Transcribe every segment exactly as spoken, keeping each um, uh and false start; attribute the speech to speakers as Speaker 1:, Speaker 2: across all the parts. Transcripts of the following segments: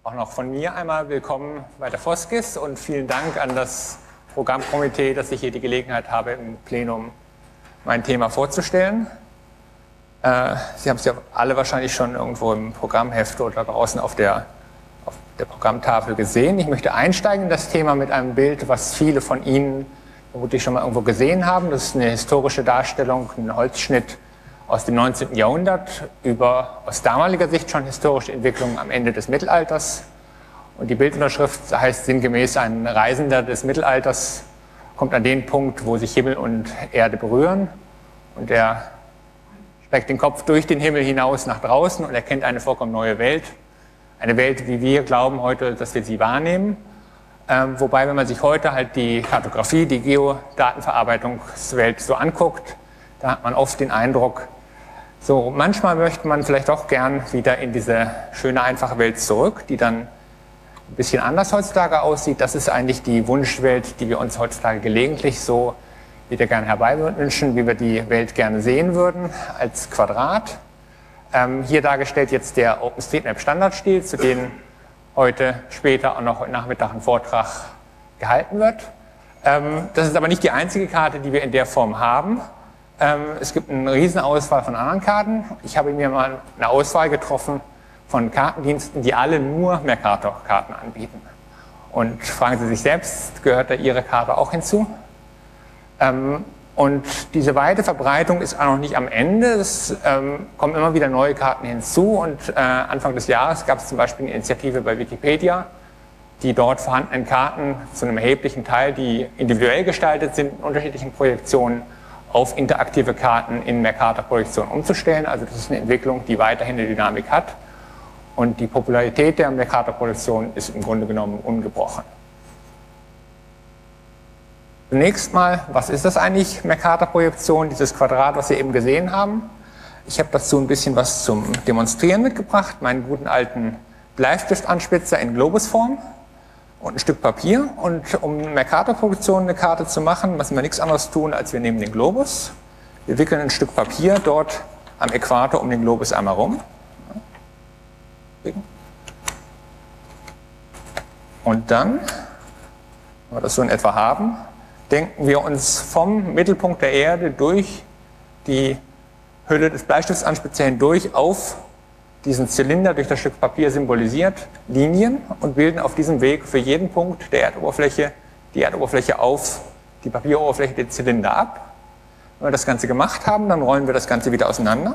Speaker 1: Auch noch von mir einmal willkommen bei der Foskis und vielen Dank an das Programmkomitee, dass ich hier die Gelegenheit habe, im Plenum mein Thema vorzustellen. Äh, Sie haben es ja alle wahrscheinlich schon irgendwo im Programmheft oder draußen auf der, auf der Programmtafel gesehen. Ich möchte einsteigen in das Thema mit einem Bild, was viele von Ihnen vermutlich schon mal irgendwo gesehen haben. Das ist eine historische Darstellung, ein Holzschnitt aus dem neunzehnten Jahrhundert über aus damaliger Sicht schon historische Entwicklungen am Ende des Mittelalters. Und die Bildunterschrift heißt sinngemäß, ein Reisender des Mittelalters kommt an den Punkt, wo sich Himmel und Erde berühren, und er streckt den Kopf durch den Himmel hinaus nach draußen und erkennt eine vollkommen neue Welt. Eine Welt, wie wir glauben heute, dass wir sie wahrnehmen. Ähm, wobei, wenn man sich heute halt die Kartografie, die Geodatenverarbeitungswelt so anguckt, da hat man oft den Eindruck, so manchmal möchte man vielleicht auch gern wieder in diese schöne, einfache Welt zurück, die dann ein bisschen anders heutzutage aussieht. Das ist eigentlich die Wunschwelt, die wir uns heutzutage gelegentlich so wieder gerne herbeiwünschen, wie wir die Welt gerne sehen würden, als Quadrat. Ähm, hier dargestellt jetzt der OpenStreetMap-Standardstil, zu dem heute später auch noch heute Nachmittag ein Vortrag gehalten wird. Ähm, das ist aber nicht die einzige Karte, die wir in der Form haben. Ähm, es gibt eine riesen Auswahl von anderen Karten. Ich habe mir mal eine Auswahl getroffen von Kartendiensten, die alle nur Mercator-Karten anbieten. Und fragen Sie sich selbst, gehört da Ihre Karte auch hinzu? Ähm, und diese weite Verbreitung ist auch noch nicht am Ende. Es ähm, kommen immer wieder neue Karten hinzu. Und äh, Anfang des Jahres gab es zum Beispiel eine Initiative bei Wikipedia, die dort vorhandenen Karten zu einem erheblichen Teil, die individuell gestaltet sind, in unterschiedlichen Projektionen, auf interaktive Karten in Mercator-Projektionen umzustellen. Also das ist eine Entwicklung, die weiterhin eine Dynamik hat. Und die Popularität der Mercator-Projektion ist im Grunde genommen ungebrochen. Zunächst mal, was ist das eigentlich, Mercator-Projektion, dieses Quadrat, was Sie eben gesehen haben? Ich habe dazu ein bisschen was zum Demonstrieren mitgebracht, meinen guten alten Bleistiftanspitzer in Globusform und ein Stück Papier. Und um Mercator-Projektion eine Karte zu machen, müssen wir nichts anderes tun, als wir nehmen den Globus. Wir wickeln ein Stück Papier dort am Äquator um den Globus einmal rum. Und dann, wenn wir das so in etwa haben, denken wir uns vom Mittelpunkt der Erde durch die Hülle des Bleistiftanspitzers hindurch auf diesen Zylinder, durch das Stück Papier symbolisiert, Linien und bilden auf diesem Weg für jeden Punkt der Erdoberfläche die Erdoberfläche auf die Papieroberfläche den Zylinder ab. Wenn wir das Ganze gemacht haben, dann rollen wir das Ganze wieder auseinander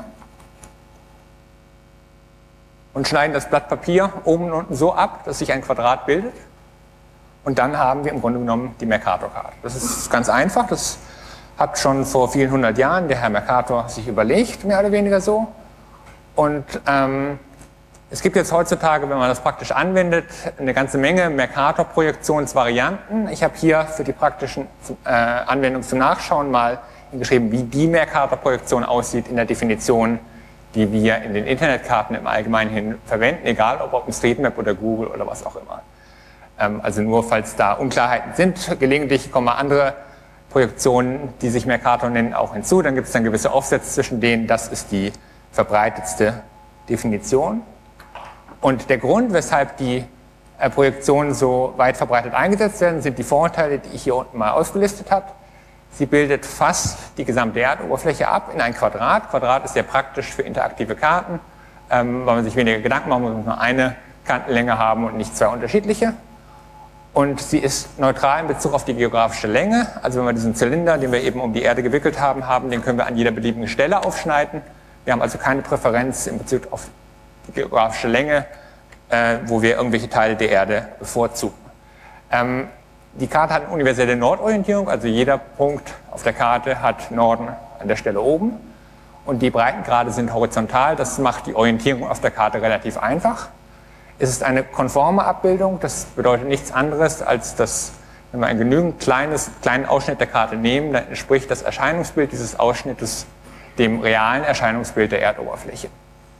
Speaker 1: und schneiden das Blatt Papier oben und unten so ab, dass sich ein Quadrat bildet. Und dann haben wir im Grunde genommen die Mercator-Karte. Das ist ganz einfach, das hat schon vor vielen hundert Jahren der Herr Mercator sich überlegt, mehr oder weniger so. Und ähm, es gibt jetzt heutzutage, wenn man das praktisch anwendet, eine ganze Menge Mercator-Projektionsvarianten. Ich habe hier für die praktischen äh, Anwendungen zum Nachschauen mal geschrieben, wie die Mercator-Projektion aussieht in der Definition, die wir in den Internetkarten im Allgemeinen hin verwenden, egal ob OpenStreetMap oder Google oder was auch immer. Ähm, also nur, falls da Unklarheiten sind, gelegentlich kommen mal andere Projektionen, die sich Mercator nennen, auch hinzu. Dann gibt es dann gewisse Offsets zwischen denen, das ist die verbreitetste Definition. Und der Grund, weshalb die äh, Projektionen so weit verbreitet eingesetzt werden, sind die Vorteile, die ich hier unten mal ausgelistet habe. Sie bildet fast die gesamte Erdoberfläche ab in ein Quadrat. Quadrat ist sehr praktisch für interaktive Karten, ähm, weil man sich weniger Gedanken machen muss, man muss nur eine Kantenlänge haben und nicht zwei unterschiedliche. Und sie ist neutral in Bezug auf die geografische Länge. Also wenn wir diesen Zylinder, den wir eben um die Erde gewickelt haben, haben, den können wir an jeder beliebigen Stelle aufschneiden. Wir haben also keine Präferenz in Bezug auf die geografische Länge, äh, wo wir irgendwelche Teile der Erde bevorzugen. Ähm, die Karte hat eine universelle Nordorientierung, also jeder Punkt auf der Karte hat Norden an der Stelle oben. Und die Breitengrade sind horizontal, das macht die Orientierung auf der Karte relativ einfach. Es ist eine konforme Abbildung, das bedeutet nichts anderes, als dass, wenn wir einen genügend kleines, kleinen Ausschnitt der Karte nehmen, dann entspricht das Erscheinungsbild dieses Ausschnittes dem realen Erscheinungsbild der Erdoberfläche.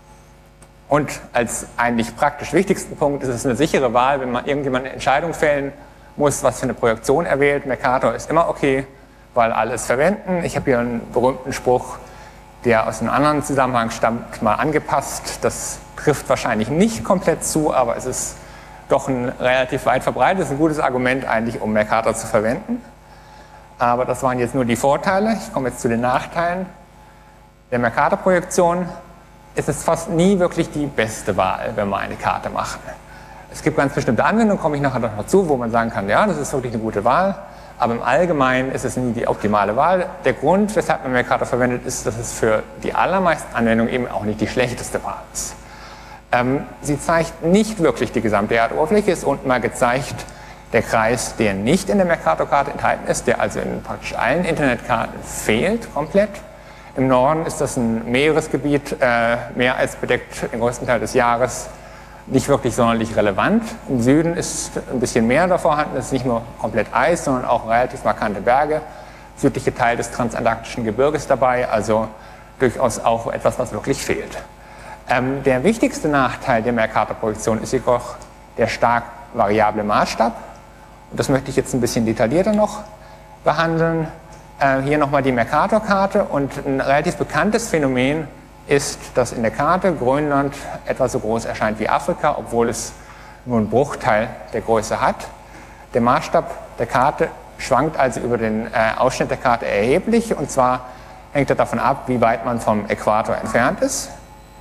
Speaker 1: Und als eigentlich praktisch wichtigsten Punkt ist es eine sichere Wahl, wenn man irgendjemand eine Entscheidung fällen muss, was für eine Projektion er wählt. Mercator ist immer okay, weil alle es verwenden. Ich habe hier einen berühmten Spruch, der aus einem anderen Zusammenhang stammt, mal angepasst. Das trifft wahrscheinlich nicht komplett zu, aber es ist doch ein relativ weit verbreitetes, ein gutes Argument eigentlich, um Mercator zu verwenden. Aber das waren jetzt nur die Vorteile. Ich komme jetzt zu den Nachteilen. Der Mercator-Projektion ist es fast nie wirklich die beste Wahl, wenn wir eine Karte machen. Es gibt ganz bestimmte Anwendungen, komme ich nachher noch dazu, wo man sagen kann, ja, das ist wirklich eine gute Wahl. Aber im Allgemeinen ist es nie die optimale Wahl. Der Grund, weshalb man Mercator verwendet, ist, dass es für die allermeisten Anwendungen eben auch nicht die schlechteste Wahl ist. Ähm, sie zeigt nicht wirklich die gesamte Erdoberfläche, ist unten mal gezeigt der Kreis, der nicht in der Mercator-Karte enthalten ist, der also in praktisch allen Internetkarten fehlt, komplett. Im Norden ist das ein Meeresgebiet, äh, mehr als bedeckt den größten Teil des Jahres, nicht wirklich sonderlich relevant. Im Süden ist ein bisschen mehr da vorhanden, es ist nicht nur komplett Eis, sondern auch relativ markante Berge. Südliche Teil des transantarktischen Gebirges dabei, also durchaus auch etwas, was wirklich fehlt. Ähm, der wichtigste Nachteil der Mercator-Projektion ist jedoch der stark variable Maßstab. Und das möchte ich jetzt ein bisschen detaillierter noch behandeln. Äh, hier nochmal die Mercator-Karte, und ein relativ bekanntes Phänomen ist, dass in der Karte Grönland etwa so groß erscheint wie Afrika, obwohl es nur einen Bruchteil der Größe hat. Der Maßstab der Karte schwankt also über den äh, Ausschnitt der Karte erheblich, und zwar hängt er davon ab, wie weit man vom Äquator entfernt ist.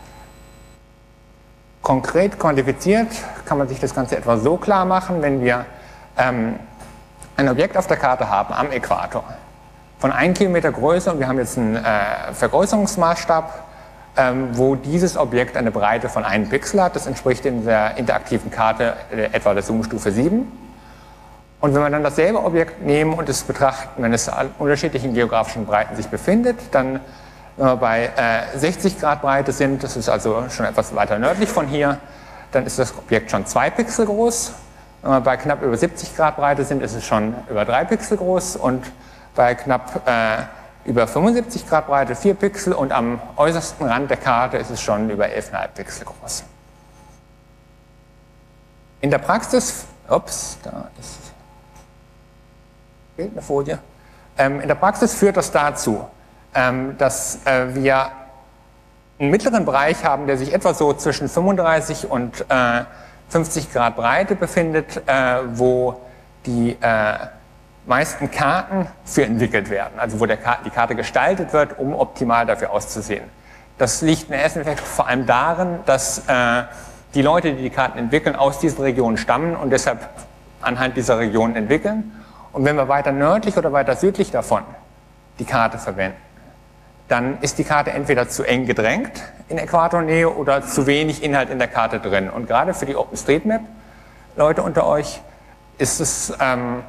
Speaker 1: Konkret quantifiziert kann man sich das Ganze etwa so klar machen, wenn wir ähm, ein Objekt auf der Karte haben am Äquator von einem Kilometer Größe, und wir haben jetzt einen äh, Vergrößerungsmaßstab, ähm, wo dieses Objekt eine Breite von einem Pixel hat. Das entspricht in der interaktiven Karte äh, etwa der Zoom-Stufe sieben. Und wenn wir dann dasselbe Objekt nehmen und es betrachten, wenn es an unterschiedlichen geografischen Breiten sich befindet, dann, wenn wir bei äh, sechzig Grad Breite sind, das ist also schon etwas weiter nördlich von hier, dann ist das Objekt schon zwei Pixel groß. Wenn wir bei knapp über siebzig Grad Breite sind, ist es schon über drei Pixel groß, und bei knapp äh, über fünfundsiebzig Grad Breite vier Pixel, und am äußersten Rand der Karte ist es schon über elf Komma fünf Pixel groß. In der Praxis, ups, da ist, fehlt eine Folie. Ähm, in der Praxis führt das dazu, ähm, dass äh, wir einen mittleren Bereich haben, der sich etwa so zwischen fünfunddreißig und äh, fünfzig Grad Breite befindet, äh, wo die äh, meisten Karten für entwickelt werden, also wo der Karte, die Karte gestaltet wird, um optimal dafür auszusehen. Das liegt im ersten Effekt vor allem darin, dass äh, die Leute, die die Karten entwickeln, aus diesen Regionen stammen und deshalb anhand dieser Regionen entwickeln. Und wenn wir weiter nördlich oder weiter südlich davon die Karte verwenden, dann ist die Karte entweder zu eng gedrängt in Äquatornähe oder zu wenig Inhalt in der Karte drin. Und gerade für die OpenStreetMap-Leute unter euch ist es ähm,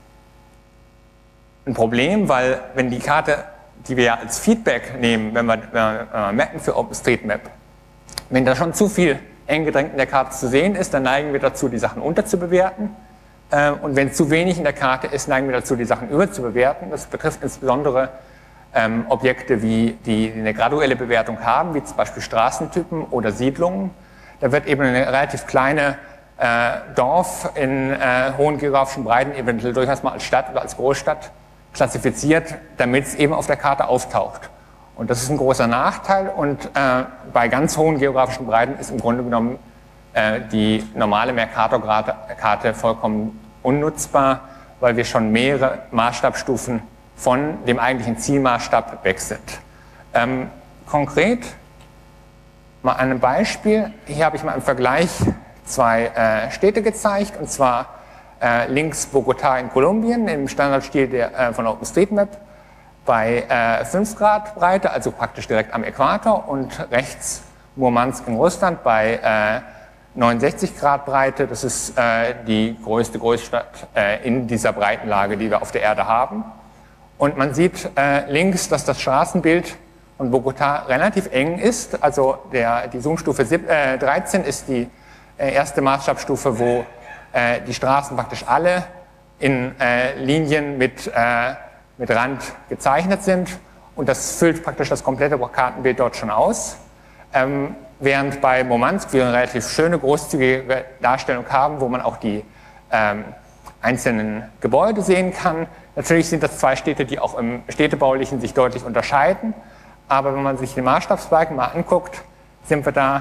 Speaker 1: ein Problem, weil wenn die Karte, die wir ja als Feedback nehmen, wenn wir, wenn wir mappen für OpenStreetMap, wenn da schon zu viel eng gedrängt in der Karte zu sehen ist, dann neigen wir dazu, die Sachen unterzubewerten. Und wenn zu wenig in der Karte ist, neigen wir dazu, die Sachen überzubewerten. Das betrifft insbesondere ähm, Objekte, wie die eine graduelle Bewertung haben, wie zum Beispiel Straßentypen oder Siedlungen. Da wird eben eine relativ kleine äh, Dorf in äh, hohen geografischen Breiten eventuell durchaus mal als Stadt oder als Großstadt klassifiziert, damit es eben auf der Karte auftaucht. Und das ist ein großer Nachteil, und äh, bei ganz hohen geografischen Breiten ist im Grunde genommen äh, die normale Mercator-Karte vollkommen unnutzbar, weil wir schon mehrere Maßstabsstufen von dem eigentlichen Zielmaßstab weg sind. Ähm, konkret mal an einem Beispiel, hier habe ich mal im Vergleich zwei äh, Städte gezeigt, und zwar äh, links Bogotá in Kolumbien im Standardstil der, äh, von OpenStreetMap bei äh, fünf Grad Breite, also praktisch direkt am Äquator, und rechts Murmansk in Russland bei äh, neunundsechzig Grad Breite. Das ist äh, die größte Großstadt äh, in dieser Breitenlage, die wir auf der Erde haben. Und man sieht äh, links, dass das Straßenbild von Bogotá relativ eng ist. Also der, die Zoom-Stufe äh, dreizehn ist die äh, erste Maßstabsstufe, wo äh, die Straßen praktisch alle in äh, Linien mit, äh, mit Rand gezeichnet sind. Und das füllt praktisch das komplette Kartenbild dort schon aus. Ähm, während bei Murmansk wir eine relativ schöne, großzügige Darstellung haben, wo man auch die ähm, einzelnen Gebäude sehen kann. Natürlich sind das zwei Städte, die auch im Städtebaulichen sich deutlich unterscheiden. Aber wenn man sich den Maßstabsbalken mal anguckt, sind wir da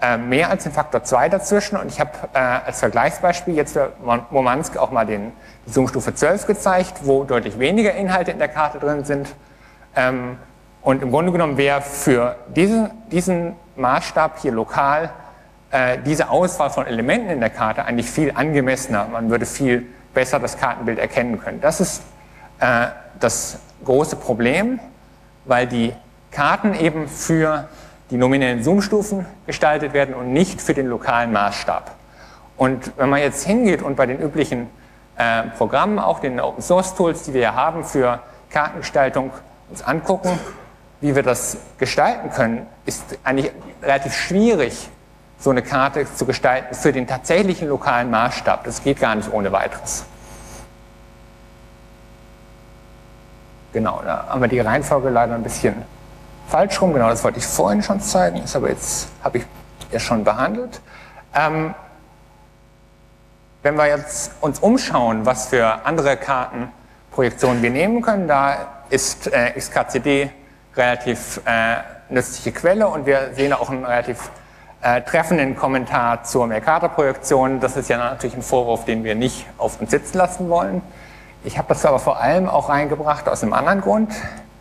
Speaker 1: äh, mehr als den Faktor zwei dazwischen. Und ich habe äh, als Vergleichsbeispiel jetzt für Murmansk auch mal den, die Zoomstufe zwölf gezeigt, wo deutlich weniger Inhalte in der Karte drin sind. Ähm, und im Grunde genommen wäre für diesen, diesen Maßstab hier lokal äh, diese Auswahl von Elementen in der Karte eigentlich viel angemessener. Man würde viel besser das Kartenbild erkennen können. Das ist äh, das große Problem, weil die Karten eben für die nominellen Zoomstufen gestaltet werden und nicht für den lokalen Maßstab. Und wenn man jetzt hingeht und bei den üblichen äh, Programmen, auch den Open Source Tools, die wir ja haben für Kartengestaltung, uns angucken, wie wir das gestalten können, ist eigentlich relativ schwierig, so eine Karte zu gestalten für den tatsächlichen lokalen Maßstab. Das geht gar nicht ohne weiteres. Genau, da haben wir die Reihenfolge leider ein bisschen falsch rum. Genau, das wollte ich vorhin schon zeigen, ist aber jetzt habe ich ja schon behandelt. Ähm, wenn wir jetzt uns umschauen, was für andere Kartenprojektionen wir nehmen können, da ist äh, X K C D relativ äh, nützliche Quelle und wir sehen auch einen relativ äh, treffenden Kommentar zur Mercator-Projektion. Das ist ja natürlich ein Vorwurf, den wir nicht auf uns sitzen lassen wollen. Ich habe das aber vor allem auch reingebracht aus einem anderen Grund.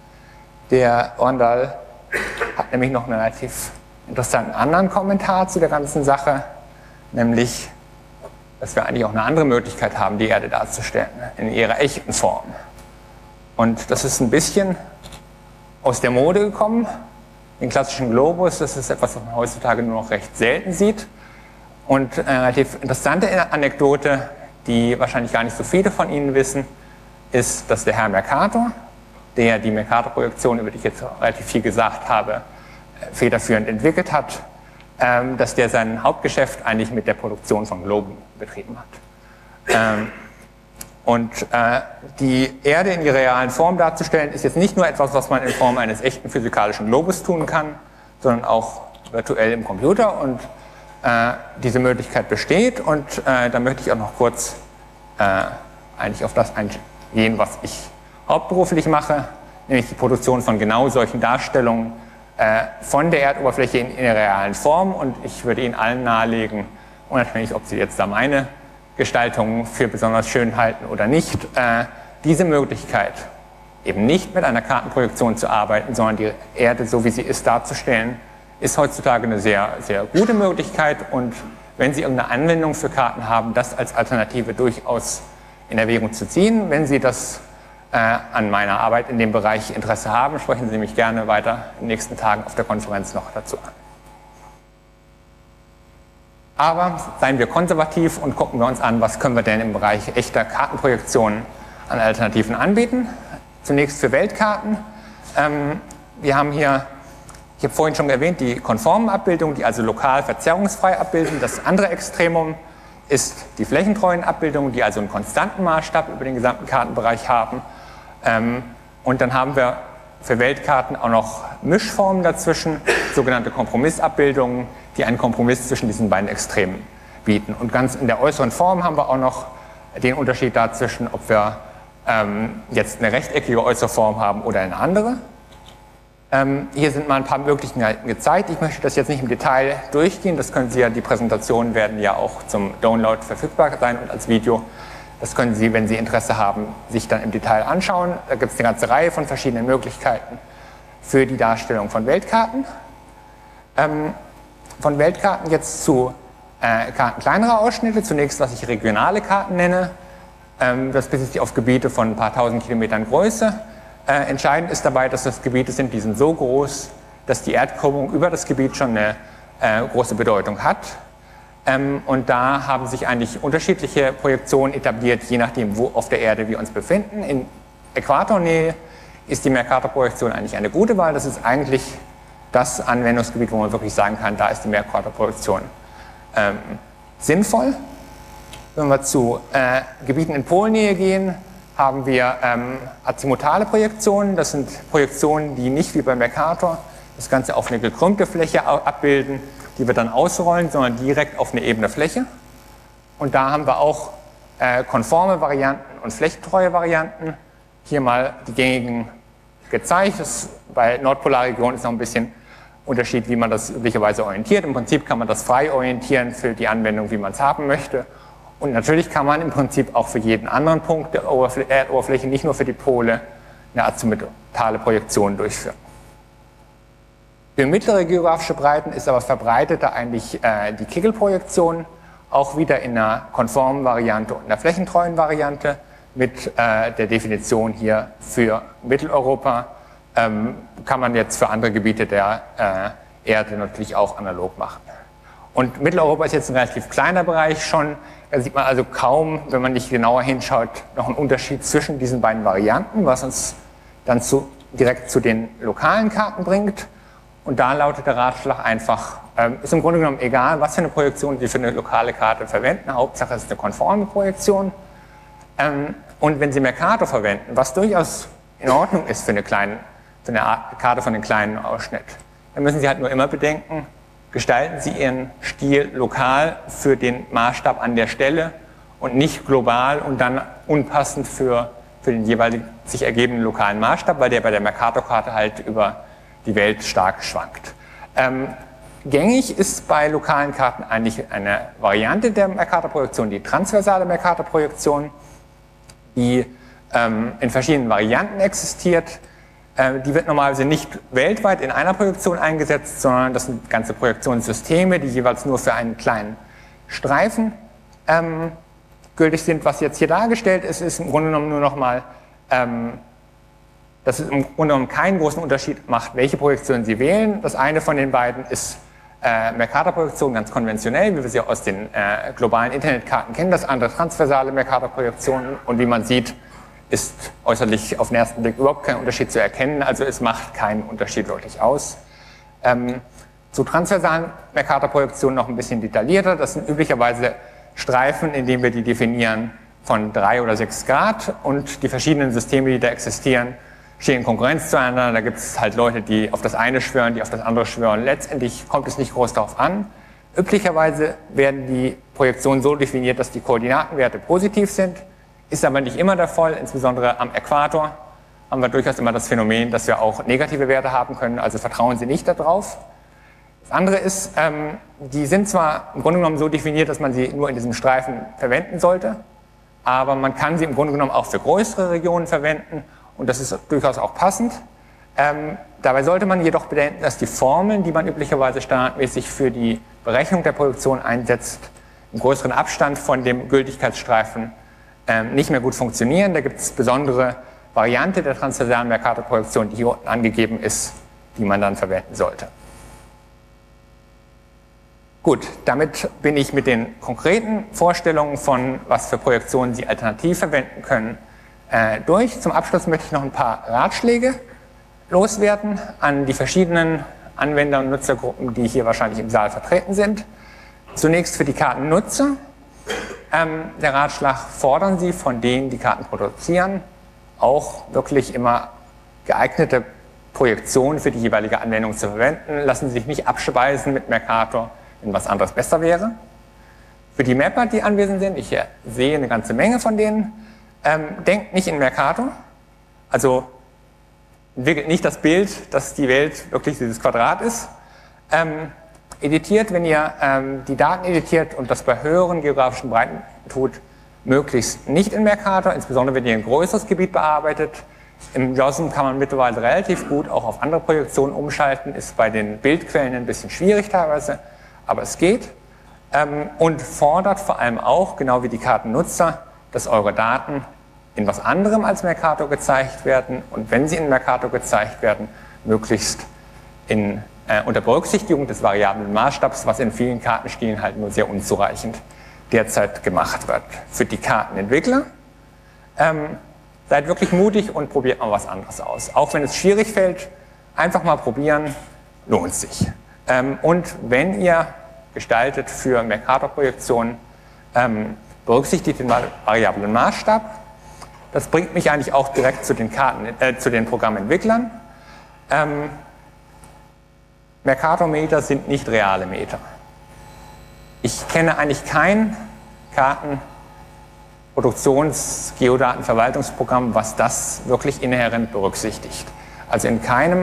Speaker 1: Der Orndal hat nämlich noch einen relativ interessanten anderen Kommentar zu der ganzen Sache, nämlich, dass wir eigentlich auch eine andere Möglichkeit haben, die Erde darzustellen, in ihrer echten Form. Und das ist ein bisschen aus der Mode gekommen. Den klassischen Globus, das ist etwas, was man heutzutage nur noch recht selten sieht. Und eine relativ interessante Anekdote, die wahrscheinlich gar nicht so viele von Ihnen wissen, ist, dass der Herr Mercator, der die Mercator-Projektion, über die ich jetzt relativ viel gesagt habe, federführend entwickelt hat, ähm, dass der sein Hauptgeschäft eigentlich mit der Produktion von Globen betrieben hat. Ähm, und äh, die Erde in ihrer realen Form darzustellen, ist jetzt nicht nur etwas, was man in Form eines echten physikalischen Globus tun kann, sondern auch virtuell im Computer. Und äh, diese Möglichkeit besteht. Und äh, da möchte ich auch noch kurz äh, eigentlich auf das eingehen, was ich hauptberuflich mache, nämlich die Produktion von genau solchen Darstellungen äh, von der Erdoberfläche in, in der realen Form. Und ich würde Ihnen allen nahelegen, unabhängig, ob Sie jetzt da meine Gestaltung für besonders schön halten oder nicht, äh, diese Möglichkeit, eben nicht mit einer Kartenprojektion zu arbeiten, sondern die Erde, so wie sie ist, darzustellen, ist heutzutage eine sehr, sehr gute Möglichkeit. Und wenn Sie irgendeine Anwendung für Karten haben, das als Alternative durchaus in Erwägung zu ziehen. Wenn Sie das äh, an meiner Arbeit in dem Bereich Interesse haben, sprechen Sie mich gerne weiter in den nächsten Tagen auf der Konferenz noch dazu an. Aber seien wir konservativ und gucken wir uns an, was können wir denn im Bereich echter Kartenprojektionen an Alternativen anbieten. Zunächst für Weltkarten. Ähm, wir haben hier, ich habe vorhin schon erwähnt, die konformen Abbildungen, die also lokal verzerrungsfrei abbilden. Das andere Extremum ist die flächentreuen Abbildungen, die also einen konstanten Maßstab über den gesamten Kartenbereich haben. Ähm, und dann haben wir für Weltkarten auch noch Mischformen dazwischen, sogenannte Kompromissabbildungen, die einen Kompromiss zwischen diesen beiden Extremen bieten. Und ganz in der äußeren Form haben wir auch noch den Unterschied dazwischen, ob wir ähm, jetzt eine rechteckige äußere Form haben oder eine andere. Ähm, hier sind mal ein paar Möglichkeiten gezeigt. Ich möchte das jetzt nicht im Detail durchgehen. Das können Sie ja, die Präsentationen werden ja auch zum Download verfügbar sein und als Video. Das können Sie, wenn Sie Interesse haben, sich dann im Detail anschauen. Da gibt es eine ganze Reihe von verschiedenen Möglichkeiten für die Darstellung von Weltkarten. Ähm, von Weltkarten jetzt zu äh, Karten kleinerer Ausschnitte. Zunächst, was ich regionale Karten nenne. Ähm, das bezieht sich auf Gebiete von ein paar tausend Kilometern Größe. Äh, entscheidend ist dabei, dass das Gebiete sind, die sind so groß, dass die Erdkrümmung über das Gebiet schon eine äh, große Bedeutung hat. Ähm, und da haben sich eigentlich unterschiedliche Projektionen etabliert, je nachdem, wo auf der Erde wir uns befinden. In Äquatornähe ist die Mercator-Projektion eigentlich eine gute Wahl. Das ist eigentlich das Anwendungsgebiet, wo man wirklich sagen kann, da ist die Mercator-Projektion ähm, sinnvoll. Wenn wir zu äh, Gebieten in Polnähe gehen, haben wir ähm, azimutale Projektionen. Das sind Projektionen, die nicht wie bei Mercator das Ganze auf eine gekrümmte Fläche abbilden, die wir dann ausrollen, sondern direkt auf eine ebene Fläche. Und da haben wir auch äh, konforme Varianten und flächentreue Varianten. Hier mal die gängigen gezeigt. Das bei Nordpolarregionen ist noch ein bisschen Unterschied, wie man das üblicherweise orientiert. Im Prinzip kann man das frei orientieren für die Anwendung, wie man es haben möchte. Und natürlich kann man im Prinzip auch für jeden anderen Punkt der Erdoberfläche, nicht nur für die Pole, eine azymmetrale Projektion durchführen. Für mittlere geografische Breiten ist aber verbreiteter eigentlich äh, die Kegel-Projektion, auch wieder in einer konformen Variante und einer flächentreuen Variante mit äh, der Definition hier für Mitteleuropa. Ähm, kann man jetzt für andere Gebiete der äh, Erde natürlich auch analog machen. Und Mitteleuropa ist jetzt ein relativ kleiner Bereich schon. Da sieht man also kaum, wenn man nicht genauer hinschaut, noch einen Unterschied zwischen diesen beiden Varianten, was uns dann zu, direkt zu den lokalen Karten bringt. Und da lautet der Ratschlag einfach, ähm, ist im Grunde genommen egal, was für eine Projektion Sie für eine lokale Karte verwenden. Hauptsache es ist eine konforme Projektion. Ähm, und wenn Sie Mercator verwenden, was durchaus in Ordnung ist für eine, kleine, für eine Art, Karte von einem kleinen Ausschnitt, dann müssen Sie halt nur immer bedenken, gestalten Sie Ihren Stil lokal für den Maßstab an der Stelle und nicht global und dann unpassend für, für den jeweiligen sich ergebenden lokalen Maßstab, weil der bei der Mercator-Karte halt über die Welt stark schwankt. Ähm, gängig ist bei lokalen Karten eigentlich eine Variante der Mercator-Projektion, die transversale Mercator-Projektion, die ähm, in verschiedenen Varianten existiert. Die wird normalerweise nicht weltweit in einer Projektion eingesetzt, sondern das sind ganze Projektionssysteme, die jeweils nur für einen kleinen Streifen ähm, gültig sind. Was jetzt hier dargestellt ist, ist im Grunde genommen nur nochmal, ähm, dass es im Grunde genommen keinen großen Unterschied macht, welche Projektion Sie wählen. Das eine von den beiden ist äh, Mercator-Projektion, ganz konventionell, wie wir sie aus den äh, globalen Internetkarten kennen. Das andere transversale Mercator-Projektion und wie man sieht, ist äußerlich auf den ersten Blick überhaupt kein Unterschied zu erkennen, also es macht keinen Unterschied wirklich aus. Ähm, zu transversalen Mercator-Projektionen noch ein bisschen detaillierter, das sind üblicherweise Streifen, in denen wir die definieren von drei oder sechs Grad und die verschiedenen Systeme, die da existieren, stehen in Konkurrenz zueinander, da gibt es halt Leute, die auf das eine schwören, die auf das andere schwören, letztendlich kommt es nicht groß darauf an. Üblicherweise werden die Projektionen so definiert, dass die Koordinatenwerte positiv sind. Ist aber nicht immer der Fall, insbesondere am Äquator haben wir durchaus immer das Phänomen, dass wir auch negative Werte haben können, also vertrauen Sie nicht darauf. Das andere ist, ähm, die sind zwar im Grunde genommen so definiert, dass man sie nur in diesem Streifen verwenden sollte, aber man kann sie im Grunde genommen auch für größere Regionen verwenden und das ist durchaus auch passend. Ähm, dabei sollte man jedoch bedenken, dass die Formeln, die man üblicherweise standardmäßig für die Berechnung der Projektion einsetzt, im größeren Abstand von dem Gültigkeitsstreifen nicht mehr gut funktionieren. Da gibt es besondere Variante der transversalen Mercator-Projektion, die hier unten angegeben ist, die man dann verwenden sollte. Gut, damit bin ich mit den konkreten Vorstellungen von, was für Projektionen Sie alternativ verwenden können, äh, durch. Zum Abschluss möchte ich noch ein paar Ratschläge loswerden an die verschiedenen Anwender- und Nutzergruppen, die hier wahrscheinlich im Saal vertreten sind. Zunächst für die Kartennutzer. Ähm, der Ratschlag, fordern Sie von denen, die Karten produzieren, auch wirklich immer geeignete Projektionen für die jeweilige Anwendung zu verwenden. Lassen Sie sich nicht abspeisen mit Mercator, wenn was anderes besser wäre. Für die Mapper, die anwesend sind, ich sehe eine ganze Menge von denen, ähm, denkt nicht in Mercator. Also entwickelt nicht das Bild, dass die Welt wirklich dieses Quadrat ist. Ähm, Editiert, wenn ihr ähm, die Daten editiert und das bei höheren geografischen Breiten tut, möglichst nicht in Mercator, insbesondere wenn ihr ein größeres Gebiet bearbeitet. Im J O S M kann man mittlerweile relativ gut auch auf andere Projektionen umschalten, ist bei den Bildquellen ein bisschen schwierig teilweise, aber es geht. Ähm, und fordert vor allem auch, genau wie die Kartennutzer, dass eure Daten in was anderem als Mercator gezeigt werden und wenn sie in Mercator gezeigt werden, möglichst in Äh, unter Berücksichtigung des variablen Maßstabs, was in vielen Kartenstilen halt nur sehr unzureichend derzeit gemacht wird. Für die Kartenentwickler, ähm, seid wirklich mutig und probiert mal was anderes aus. Auch wenn es schwierig fällt, einfach mal probieren, lohnt sich. Ähm, und wenn ihr gestaltet für Mercator-Projektionen, ähm, berücksichtigt den variablen Maßstab. Das bringt mich eigentlich auch direkt zu den, Karten, äh, zu den Programmentwicklern. Ähm, Mercator-Meter sind nicht reale Meter. Ich kenne eigentlich kein Kartenproduktions-Geodatenverwaltungsprogramm, was das wirklich inhärent berücksichtigt. Also in keinem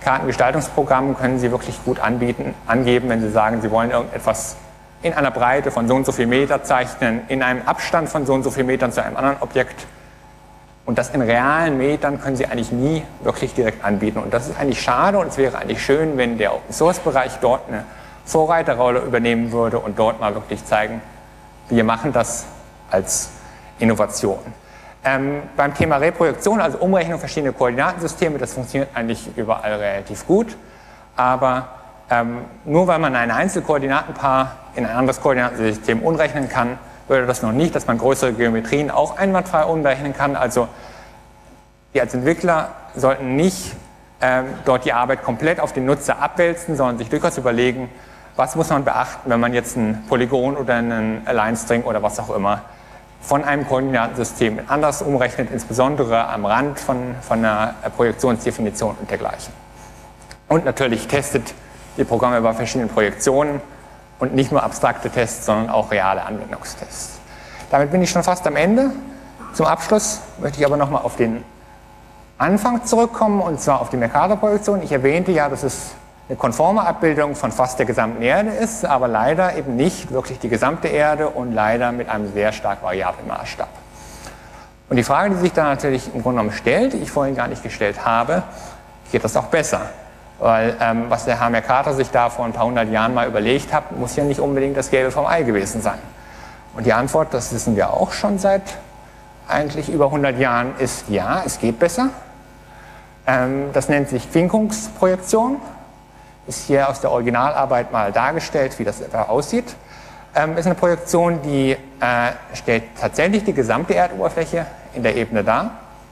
Speaker 1: Kartengestaltungsprogramm können Sie wirklich gut anbieten, angeben, wenn Sie sagen, Sie wollen irgendetwas in einer Breite von so und so viel Meter zeichnen, in einem Abstand von so und so viel Metern zu einem anderen Objekt. Und das in realen Metern können Sie eigentlich nie wirklich direkt anbieten. Und das ist eigentlich schade und es wäre eigentlich schön, wenn der Open-Source-Bereich dort eine Vorreiterrolle übernehmen würde und dort mal wirklich zeigen, wir machen das als Innovation. Ähm, beim Thema Reprojektion, also Umrechnung verschiedener Koordinatensysteme, das funktioniert eigentlich überall relativ gut, aber ähm, nur weil man ein Einzelkoordinatenpaar in ein anderes Koordinatensystem umrechnen kann, bedeutet das noch nicht, dass man größere Geometrien auch einwandfrei umrechnen kann. Also wir als Entwickler sollten nicht ähm, dort die Arbeit komplett auf den Nutzer abwälzen, sondern sich durchaus überlegen, was muss man beachten, wenn man jetzt ein Polygon oder einen Align-String oder was auch immer von einem Koordinatensystem anders umrechnet, insbesondere am Rand von, von einer Projektionsdefinition und dergleichen. Und natürlich testet die Programme bei verschiedenen Projektionen und nicht nur abstrakte Tests, sondern auch reale Anwendungstests. Damit bin ich schon fast am Ende. Zum Abschluss möchte ich aber nochmal auf den Anfang zurückkommen, und zwar auf die Mercator-Projektion. Ich erwähnte ja, dass es eine konforme Abbildung von fast der gesamten Erde ist, aber leider eben nicht wirklich die gesamte Erde und leider mit einem sehr stark variablen Maßstab. Und die Frage, die sich da natürlich im Grunde genommen stellt, die ich vorhin gar nicht gestellt habe, geht das auch besser? Weil ähm, was der Herr Mercator sich da vor ein paar hundert Jahren mal überlegt hat, muss ja nicht unbedingt das Gelbe vom Ei gewesen sein. Und die Antwort, das wissen wir auch schon seit eigentlich über hundert Jahren, ist ja, es geht besser. Ähm, das nennt sich Quinkungsprojektion. Ist hier aus der Originalarbeit mal dargestellt, wie das etwa aussieht. Ähm, ist eine Projektion, die äh, stellt tatsächlich die gesamte Erdoberfläche in der Ebene dar.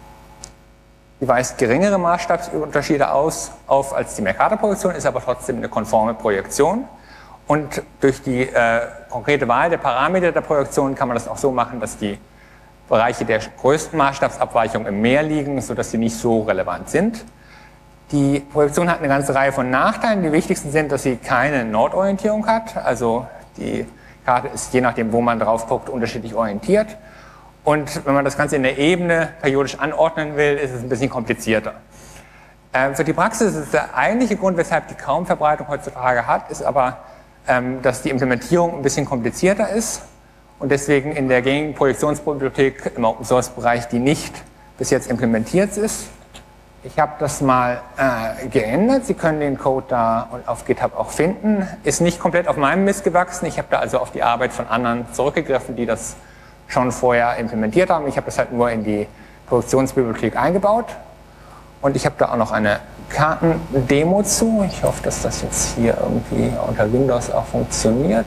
Speaker 1: Die weist geringere Maßstabsunterschiede aus, auf als die Mercator-Projektion, ist aber trotzdem eine konforme Projektion. Und durch die äh, konkrete Wahl der Parameter der Projektion kann man das auch so machen, dass die Bereiche der größten Maßstabsabweichung im Meer liegen, sodass sie nicht so relevant sind. Die Projektion hat eine ganze Reihe von Nachteilen. Die wichtigsten sind, dass sie keine Nordorientierung hat. Also die Karte ist je nachdem, wo man drauf guckt, unterschiedlich orientiert. Und wenn man das Ganze in der Ebene periodisch anordnen will, ist es ein bisschen komplizierter. Ähm, für die Praxis ist der eigentliche Grund, weshalb die kaum Verbreitung heutzutage hat, ist aber, ähm, dass die Implementierung ein bisschen komplizierter ist und deswegen in der gängigen Projektionsbibliothek im Open-Source-Bereich die nicht bis jetzt implementiert ist. Ich habe das mal äh, geändert. Sie können den Code da und auf GitHub auch finden. Ist nicht komplett auf meinem Mist gewachsen. Ich habe da also auf die Arbeit von anderen zurückgegriffen, die das schon vorher implementiert haben. Ich habe das halt nur in die Produktionsbibliothek eingebaut. Und ich habe da auch noch eine Kartendemo zu. Ich hoffe, dass das jetzt hier irgendwie unter Windows auch funktioniert.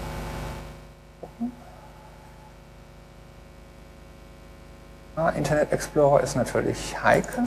Speaker 1: Ah, Internet Explorer ist natürlich heikel.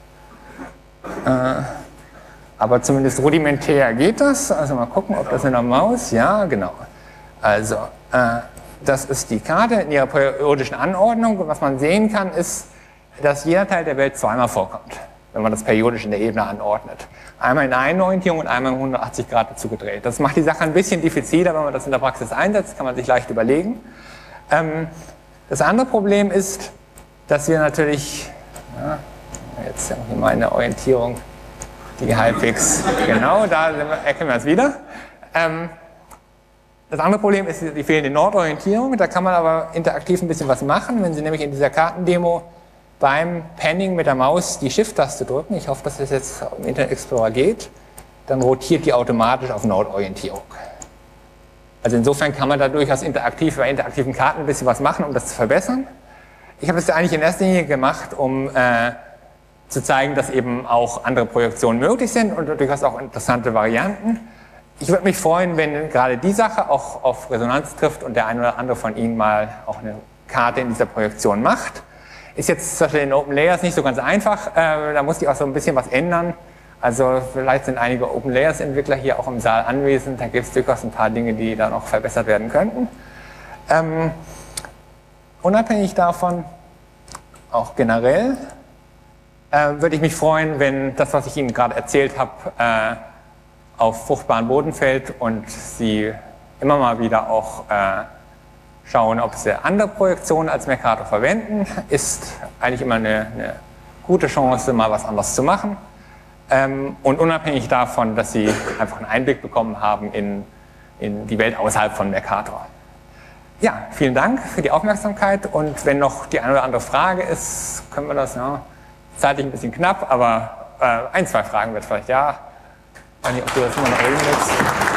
Speaker 1: Äh, aber zumindest rudimentär geht das. Also mal gucken, ob das in der Maus, ja genau. Also äh, das ist die Karte in ihrer periodischen Anordnung. Und was man sehen kann, ist, dass jeder Teil der Welt zweimal vorkommt, wenn man das periodisch in der Ebene anordnet. Einmal in einer Orientierung und einmal in hundertachtzig Grad dazu gedreht. Das macht die Sache ein bisschen diffiziler, wenn man das in der Praxis einsetzt, kann man sich leicht überlegen. Ähm, das andere Problem ist, dass wir natürlich, ja, jetzt irgendwie meine Orientierung, die halbwegs, genau, da erkennen wir es wieder. Ähm, das andere Problem ist die fehlende Nordorientierung. Da kann man aber interaktiv ein bisschen was machen, wenn Sie nämlich in dieser Kartendemo beim Panning mit der Maus die Shift-Taste drücken. Ich hoffe, dass das jetzt im Internet Explorer geht. Dann rotiert die automatisch auf Nordorientierung. Also insofern kann man da durchaus interaktiv bei interaktiven Karten ein bisschen was machen, um das zu verbessern. Ich habe das ja eigentlich in erster Linie gemacht, um äh, zu zeigen, dass eben auch andere Projektionen möglich sind und durchaus auch interessante Varianten. Ich würde mich freuen, wenn gerade die Sache auch auf Resonanz trifft und der eine oder andere von Ihnen mal auch eine Karte in dieser Projektion macht. Ist jetzt zum Beispiel in Open Layers nicht so ganz einfach, äh, da muss ich auch so ein bisschen was ändern. Also vielleicht sind einige Open Layers Entwickler hier auch im Saal anwesend, da gibt es durchaus ein paar Dinge, die da noch verbessert werden könnten. Ähm, unabhängig davon, auch generell, äh, würde ich mich freuen, wenn das, was ich Ihnen gerade erzählt habe, äh, auf fruchtbaren Boden fällt und Sie immer mal wieder auch äh, schauen, ob Sie andere Projektionen als Mercator verwenden. Ist eigentlich immer eine, eine gute Chance, mal was anderes zu machen. ähm, und unabhängig davon, dass Sie einfach einen Einblick bekommen haben in, in die Welt außerhalb von Mercator. Ja, vielen Dank für die Aufmerksamkeit und wenn noch die eine oder andere Frage ist, können wir das, ja, zeitlich ein bisschen knapp, aber äh, ein, zwei Fragen wird vielleicht, ja. Ich weiß nicht, ob du das immer noch reden willst.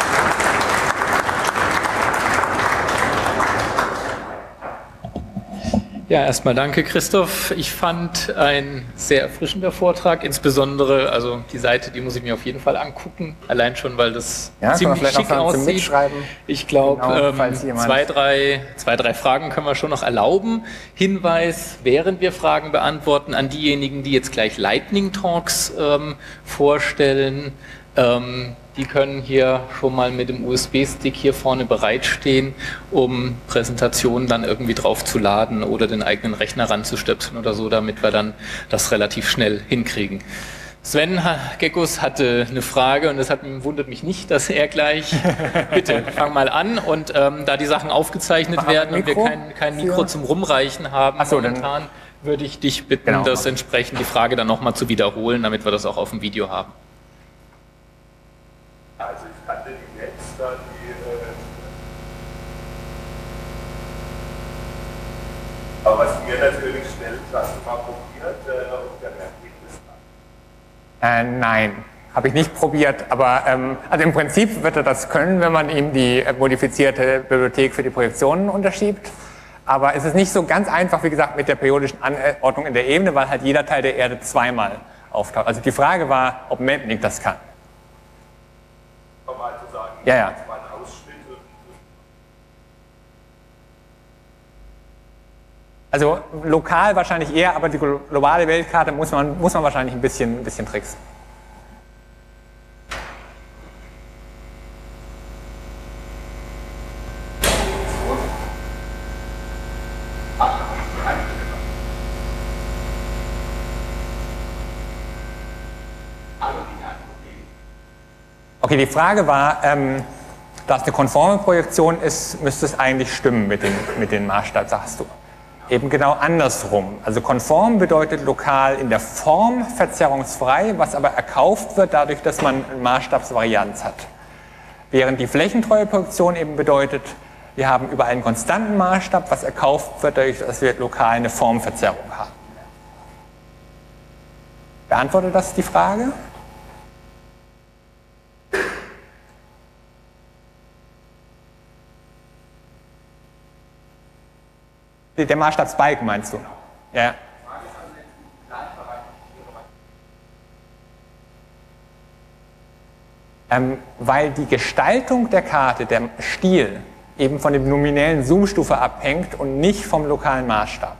Speaker 2: Ja, erstmal danke, Christoph. Ich fand ein sehr erfrischender Vortrag, insbesondere, also die Seite, die muss ich mir auf jeden Fall angucken, allein schon, weil das
Speaker 1: ja,
Speaker 2: ziemlich schick aussieht.
Speaker 1: Mitschreiben.
Speaker 2: Ich glaube,
Speaker 1: Genau,
Speaker 2: ähm, zwei, drei, zwei, drei Fragen können wir schon noch erlauben. Hinweis, während wir Fragen beantworten, an diejenigen, die jetzt gleich Lightning Talks ähm, vorstellen. Ähm, die können hier schon mal mit dem U S B-Stick hier vorne bereitstehen, um Präsentationen dann irgendwie drauf zu laden oder den eigenen Rechner ranzustöpseln oder so, damit wir dann das relativ schnell hinkriegen. Sven Geckus hatte eine Frage und das hat, wundert mich nicht, dass er gleich, bitte, fang mal an und ähm, da die Sachen aufgezeichnet Mach werden und wir kein, kein Mikro für? zum Rumreichen haben
Speaker 1: Ach so,
Speaker 2: momentan, dann würde ich dich bitten,
Speaker 1: genau,
Speaker 2: das entsprechend die Frage dann nochmal zu wiederholen, damit wir das auch auf dem Video haben.
Speaker 3: Also ich kannte die Netz da, die äh, aber was mir natürlich stellt, hast du mal probiert, äh, ob der Mapping ist
Speaker 1: äh, Nein, habe ich nicht probiert, aber ähm, also im Prinzip wird er das können, wenn man ihm die äh, modifizierte Bibliothek für die Projektionen unterschiebt. Aber es ist nicht so ganz einfach, wie gesagt, mit der periodischen Anordnung in der Ebene, weil halt jeder Teil der Erde zweimal auftaucht. Also die Frage war, ob Mapping das kann.
Speaker 3: Normal zu sagen,
Speaker 1: ja, ja.
Speaker 3: mal einen Ausschnitt.
Speaker 1: Also lokal wahrscheinlich eher, aber die globale Weltkarte muss man, muss man wahrscheinlich ein bisschen, ein bisschen tricksen. Okay, die Frage war, ähm, da es eine konforme Projektion ist, müsste es eigentlich stimmen mit den, mit den Maßstab, sagst du. Eben genau andersrum. Also konform bedeutet lokal in der Form verzerrungsfrei, was aber erkauft wird dadurch, dass man eine Maßstabsvarianz hat. Während die flächentreue Projektion eben bedeutet, wir haben überall einen konstanten Maßstab, was erkauft wird dadurch, dass wir lokal eine Formverzerrung haben. Beantwortet das die Frage? Der Maßstab Spike meinst du? Ja. Ähm, weil die Gestaltung der Karte, der Stil, eben von dem nominellen Zoomstufe abhängt und nicht vom lokalen Maßstab.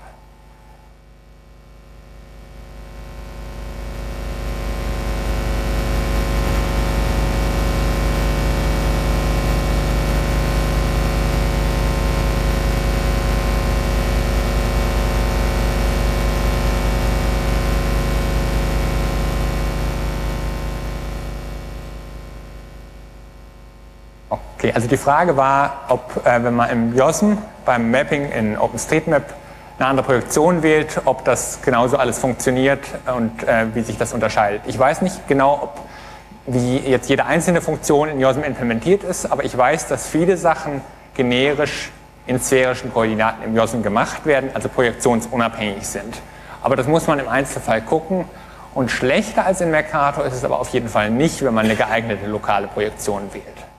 Speaker 1: Okay, also die Frage war, ob, äh, wenn man im J O S M beim Mapping in OpenStreetMap eine andere Projektion wählt, ob das genauso alles funktioniert und äh, wie sich das unterscheidet. Ich weiß nicht genau, ob, wie jetzt jede einzelne Funktion in J O S M implementiert ist, aber ich weiß, dass viele Sachen generisch in sphärischen Koordinaten im J O S M gemacht werden, also projektionsunabhängig sind. Aber das muss man im Einzelfall gucken. Und schlechter als in Mercator ist es aber auf jeden Fall nicht, wenn man eine geeignete lokale Projektion wählt.